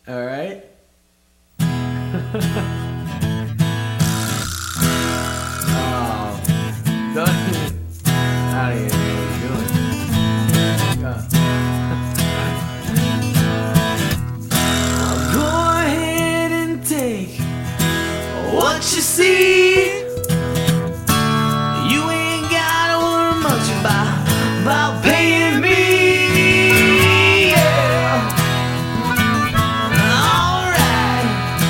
All right. Oh, don't even. Out of here, what are you doing? Go ahead and take what you see. You ain't gotta worry much about paying me. Yeah. Alright.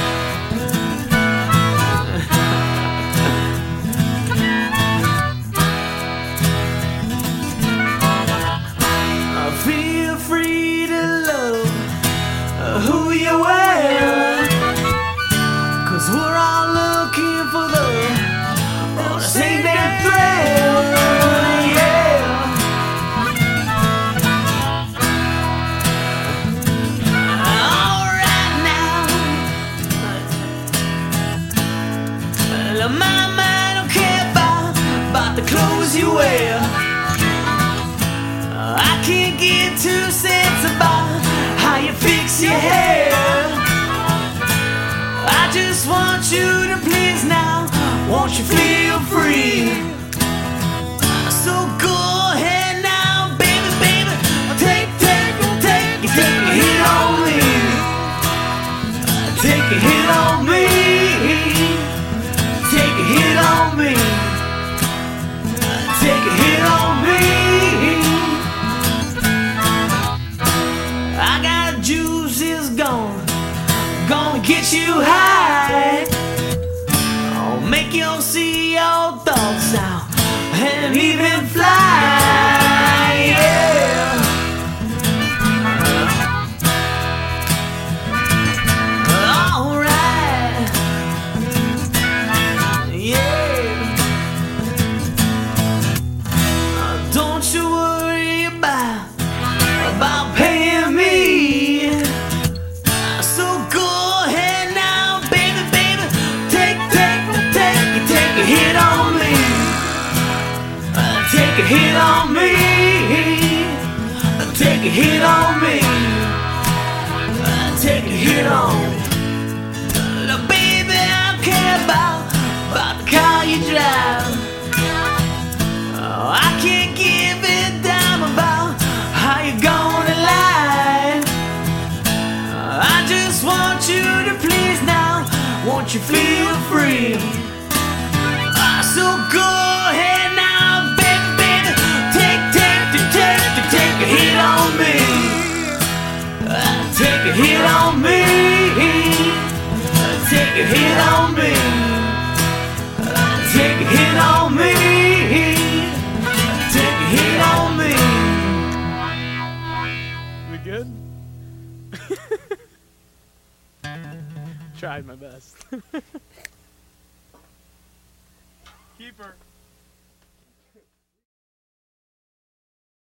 Feel free to love who you are, 'cause we're all looking for the same damn thrill. Yeah. Alright now, mama, I don't care about the clothes you wear. I can't give 2 cents about how you fix your hair. I just want you to please now, won't you feel free? So go ahead now, baby, baby, take a hit on me. Take a hit on me. Take a hit on me. Take a hit on me. I got juices gonna get you high. I'll make you see your thoughts now and even fly. Yeah. Alright. Yeah. Don't you worry about paying me. So go ahead now, baby, baby, take a hit on me. Take a hit on me. Take a hit on me. Take a hit on me. Look, baby, I don't care about the car you drive. Oh, I can't give a damn about how you're gonna lie. I just want you to please now, won't you feel free? So go ahead now, baby, baby, take a hit on me. Take a hit on me. Take a hit on me. Take a hit on me. Take a hit on me. We good? Tried my best. Keeper.